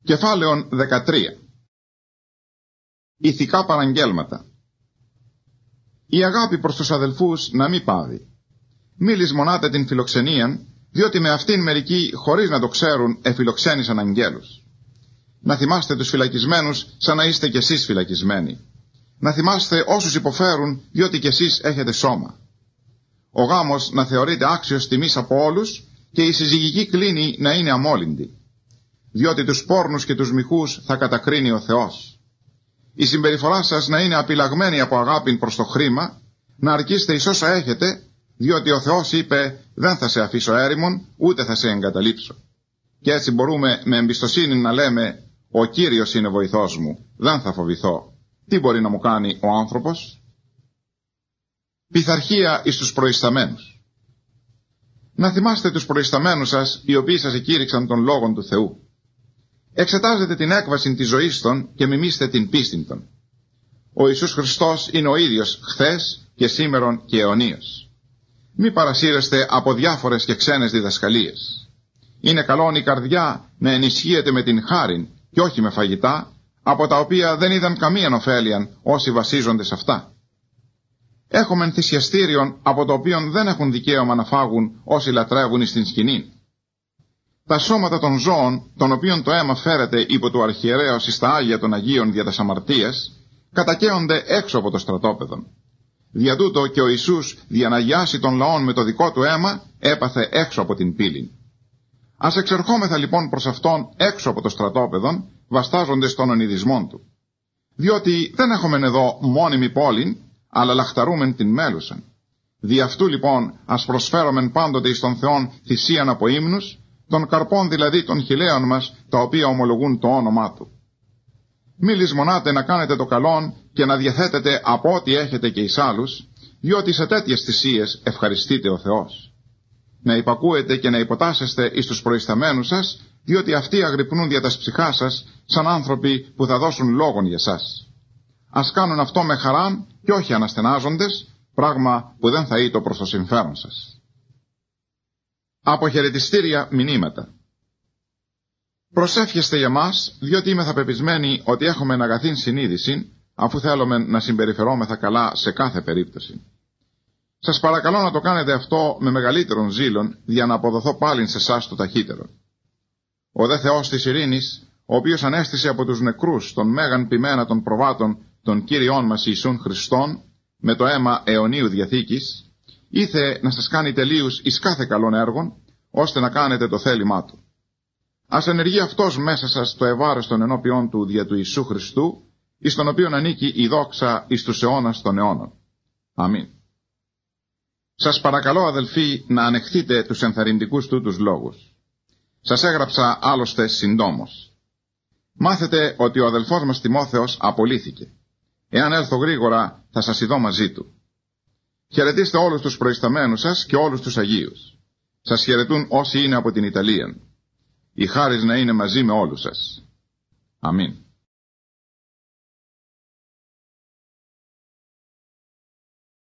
Κεφάλαιον 13. Ηθικά παραγγέλματα. Η αγάπη προς τους αδελφούς να μην πάβει. Μη λησμονάτε την φιλοξενία, διότι με αυτήν μερικοί, χωρίς να το ξέρουν, εφιλοξένησαν αγγέλους. Να θυμάστε τους φυλακισμένους σαν να είστε κι εσείς φυλακισμένοι. Να θυμάστε όσους υποφέρουν, διότι κι εσείς έχετε σώμα. Ο γάμος να θεωρείται άξιος τιμής από όλους και η συζυγική κλίνη να είναι αμόλυντη. Διότι τους πόρνους και τους μοιχούς θα κατακρίνει ο Θεός. Η συμπεριφορά σας να είναι απειλαγμένη από αγάπη προς το χρήμα, να αρκείστε εις όσα έχετε, διότι ο Θεός είπε «Δεν θα σε αφήσω έρημον, ούτε θα σε εγκαταλείψω». Και έτσι μπορούμε με εμπιστοσύνη να λέμε «Ο Κύριος είναι βοηθός μου, δεν θα φοβηθώ». Τι μπορεί να μου κάνει ο άνθρωπος? Πειθαρχία εις τους προϊσταμένους. Να θυμάστε τους προϊσταμένους σας, οι οποίοι σας εκήρυξαν τον λόγον του Θεού. Εξετάζετε την έκβαση της ζωής των και μιμήστε την πίστην των. Ο Ιησούς Χριστός είναι ο ίδιος χθες και σήμερον και αιωνίως. Μη παρασύρεστε από διάφορες και ξένες διδασκαλίες. Είναι καλόν η καρδιά να ενισχύεται με την χάριν και όχι με φαγητά, από τα οποία δεν είδαν καμίαν ωφέλιαν όσοι βασίζονται σε αυτά. Έχομεν θυσιαστήριον από το οποίο δεν έχουν δικαίωμα να φάγουν όσοι λατρεύουν στην σκηνή. Τα σώματα των ζώων, των οποίων το αίμα φέρεται υπό του αρχιερέως εις τα Άγια των Αγίων δια τας αμαρτίας, κατακαίονται έξω από το στρατόπεδο. Δια τούτο και ο Ιησούς διαναγιάσει των λαών με το δικό του αίμα έπαθε έξω από την πύλη. Ας εξερχόμεθα λοιπόν προς αυτόν έξω από το στρατόπεδο, βαστάζοντες των ονειδισμών του. Διότι δεν έχομεν εδώ μόνιμη πόλην, αλλά λαχταρούμεν την μέλουσαν. Δι' αυτού λοιπόν ας προσφέρομεν πάντοτε εις τον Θεόν θυσίαν από ύμνους, των καρπών δηλαδή των χιλέων μας, τα οποία ομολογούν το όνομά του. Μη λησμονάτε να κάνετε το καλόν και να διαθέτετε από ό,τι έχετε και εις άλλους, διότι σε τέτοιες θυσίες ευχαριστείτε ο Θεός. Να υπακούετε και να υποτάσσεστε εις τους προϊσταμένους σας, διότι αυτοί αγρυπνούν δια τας ψυχάς σας, σαν άνθρωποι που θα δώσουν λόγον για σας. Ας κάνουν αυτό με χαράν και όχι αναστενάζοντες, πράγμα που δεν θα είτο προς το συμφέρον σας. Αποχαιρετιστήρια μηνύματα. Προσεύχεστε για μας, διότι είμαι πεπισμένοι ότι έχουμε αγαθήν συνείδηση, αφού θέλουμε να συμπεριφερόμεθα καλά σε κάθε περίπτωση. Σας παρακαλώ να το κάνετε αυτό με μεγαλύτερον ζήλον, για να αποδοθώ πάλιν σε εσάς το ταχύτερο. Ο δε Θεός της ειρήνης, ο οποίος ανέστησε από τους νεκρούς τον μέγαν ποιμένα των προβάτων των Κύριων μας Ιησούν Χριστόν, με το αίμα αιωνίου διαθήκης, ήθε να σας κάνει τελείους εις κάθε καλών έργων, ώστε να κάνετε το θέλημά του. Ας ενεργεί αυτός μέσα σας το ευάρεστον ενώπιον του δια του Ιησού Χριστού, εις τον οποίον ανήκει η δόξα εις τους αιώνας των αιώνων. Αμήν. Σας παρακαλώ αδελφοί να ανεχθείτε τους ενθαρρυντικούς τούτους λόγους. Σας έγραψα άλλωστε συντόμως. Μάθετε ότι ο αδελφός μας Τιμόθεος απολύθηκε. Εάν έλθω γρήγορα θα σας ειδώ μαζί του. Χαιρετίστε όλους τους προϊσταμένους σας και όλους τους Αγίους. Σας χαιρετούν όσοι είναι από την Ιταλία. Η χάρις να είναι μαζί με όλους σας. Αμήν.